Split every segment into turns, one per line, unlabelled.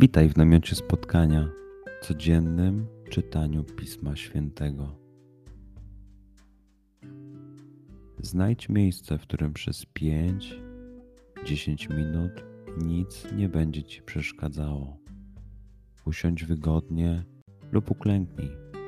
Witaj w namiocie spotkania, codziennym czytaniu Pisma Świętego. Znajdź miejsce, w którym przez 5-10 minut nic nie będzie Ci przeszkadzało. Usiądź wygodnie lub uklęknij.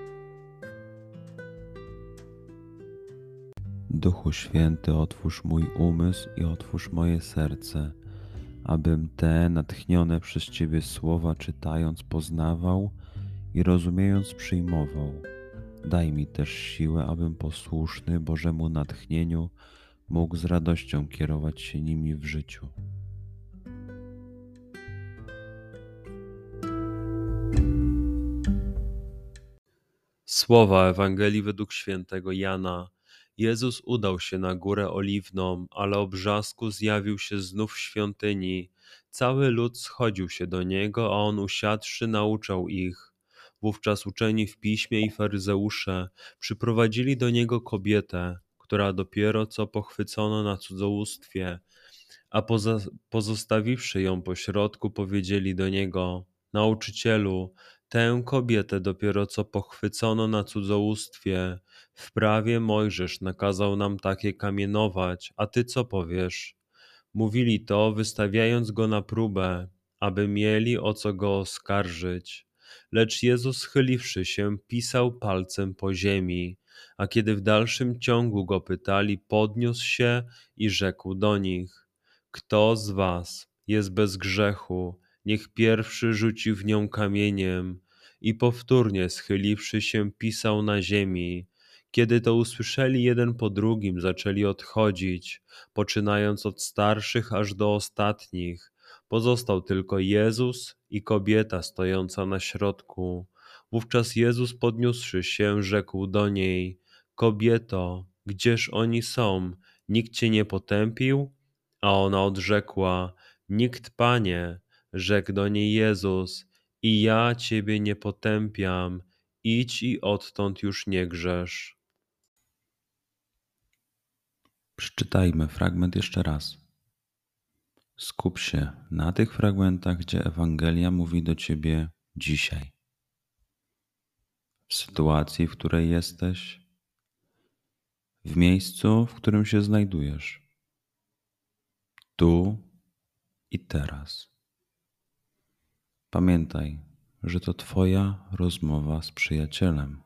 Duchu Święty, otwórz mój umysł i otwórz moje serce, abym te natchnione przez Ciebie słowa czytając poznawał i rozumiejąc przyjmował. Daj mi też siłę, abym posłuszny Bożemu natchnieniu mógł z radością kierować się nimi w życiu.
Słowa Ewangelii według świętego Jana. Jezus udał się na Górę Oliwną, ale o brzasku zjawił się znów w świątyni. Cały lud schodził się do Niego, a On usiadłszy nauczał ich. Wówczas uczeni w piśmie i faryzeusze przyprowadzili do Niego kobietę, która dopiero co pochwycono na cudzołóstwie, a pozostawiwszy ją pośrodku, powiedzieli do Niego: Nauczycielu, tę kobietę dopiero co pochwycono na cudzołóstwie. W prawie Mojżesz nakazał nam takie kamienować, a ty co powiesz? Mówili to, wystawiając go na próbę, aby mieli o co go oskarżyć. Lecz Jezus, schyliwszy się, pisał palcem po ziemi, a kiedy w dalszym ciągu go pytali, podniósł się i rzekł do nich: Kto z was jest bez grzechu, niech pierwszy rzuci w nią kamieniem. I powtórnie schyliwszy się, pisał na ziemi. Kiedy to usłyszeli, jeden po drugim zaczęli odchodzić, poczynając od starszych aż do ostatnich. Pozostał tylko Jezus i kobieta stojąca na środku. Wówczas Jezus, podniósłszy się, rzekł do niej: Kobieto, gdzież oni są? Nikt cię nie potępił? A ona odrzekła: Nikt, Panie. Rzekł do niej Jezus: I ja ciebie nie potępiam. Idź i odtąd już nie grzesz.
Przeczytajmy fragment jeszcze raz. Skup się na tych fragmentach, gdzie Ewangelia mówi do Ciebie dzisiaj. W sytuacji, w której jesteś, w miejscu, w którym się znajdujesz, tu i teraz. Pamiętaj, że to Twoja rozmowa z przyjacielem.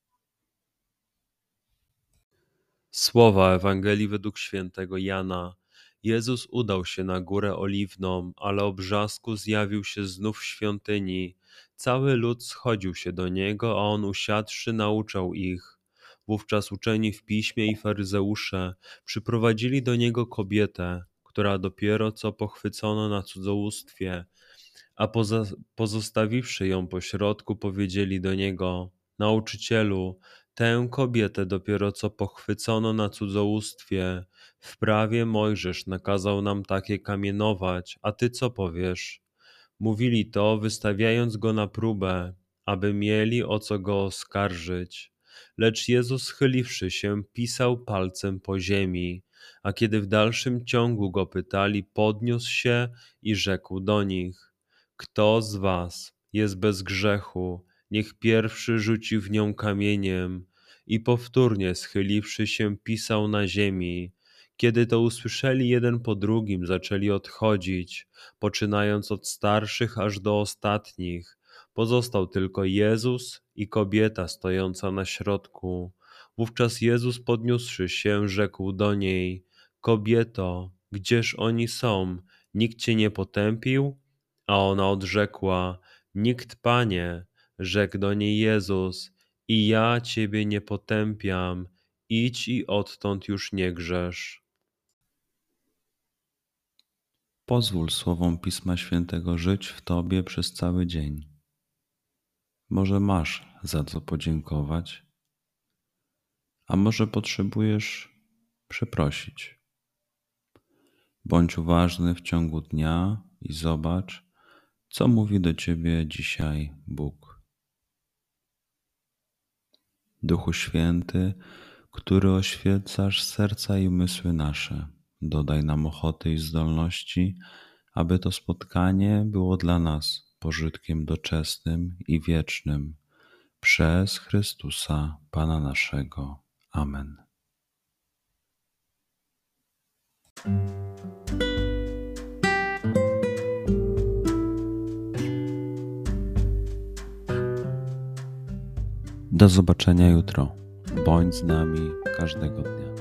Słowa Ewangelii według świętego Jana. Jezus udał się na Górę Oliwną, ale o brzasku zjawił się znów w świątyni. Cały lud schodził się do Niego, a On usiadłszy nauczał ich. Wówczas uczeni w piśmie i faryzeusze przyprowadzili do Niego kobietę, która dopiero co pochwycono na cudzołóstwie, a pozostawiwszy ją pośrodku, powiedzieli do Niego: Nauczycielu, tę kobietę dopiero co pochwycono na cudzołóstwie. W prawie Mojżesz nakazał nam takie kamienować, a ty co powiesz? Mówili to, wystawiając go na próbę, aby mieli o co go oskarżyć. Lecz Jezus, schyliwszy się, pisał palcem po ziemi, a kiedy w dalszym ciągu go pytali, podniósł się i rzekł do nich: Kto z was jest bez grzechu, niech pierwszy rzuci w nią kamieniem. I powtórnie schyliwszy się, pisał na ziemi. Kiedy to usłyszeli, jeden po drugim zaczęli odchodzić, poczynając od starszych aż do ostatnich. Pozostał tylko Jezus i kobieta stojąca na środku. Wówczas Jezus, podniósłszy się, rzekł do niej: Kobieto, gdzież oni są? Nikt cię nie potępił? A ona odrzekła: Nikt, Panie. Rzekł do niej Jezus: I ja ciebie nie potępiam. Idź i odtąd już nie grzesz.
Pozwól słowom Pisma Świętego żyć w Tobie przez cały dzień. Może masz za co podziękować, a może potrzebujesz przeprosić. Bądź uważny w ciągu dnia i zobacz, co mówi do Ciebie dzisiaj Bóg. Duchu Święty, który oświecasz serca i umysły nasze, dodaj nam ochoty i zdolności, aby to spotkanie było dla nas pożytkiem doczesnym i wiecznym, przez Chrystusa Pana naszego. Amen. Do zobaczenia jutro. Bądź z nami każdego dnia.